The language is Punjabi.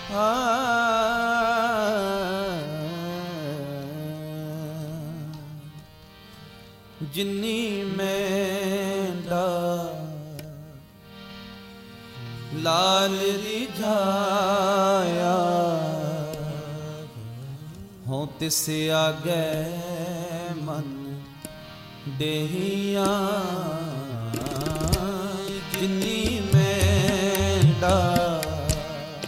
ਜਿਨੀ ਮੈਂਡਾ ਲਾਲ ਰਿਝਾਇਆ ਹੋਂ ਤਿਸ ਆਗੈ ਮਨ ਦੇਹੀਆਂ ਜਿਨੀ